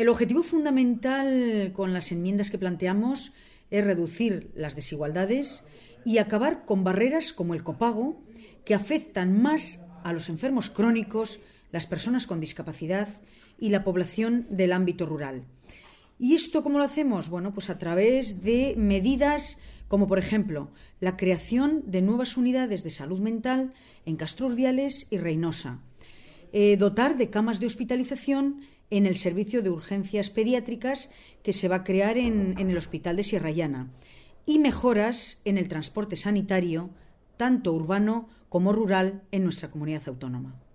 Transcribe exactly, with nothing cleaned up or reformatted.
El objetivo fundamental con las enmiendas que planteamos es reducir las desigualdades y acabar con barreras como el copago, que afectan más a los enfermos crónicos, las personas con discapacidad y la población del ámbito rural. ¿Y esto cómo lo hacemos? Bueno, pues a través de medidas como, por ejemplo, la creación de nuevas unidades de salud mental en Castro Urdiales y Reynosa, eh, dotar de camas de hospitalización en el servicio de urgencias pediátricas que se va a crear en, en el Hospital de Sierra Llana y mejoras en el transporte sanitario, tanto urbano como rural, en nuestra comunidad autónoma.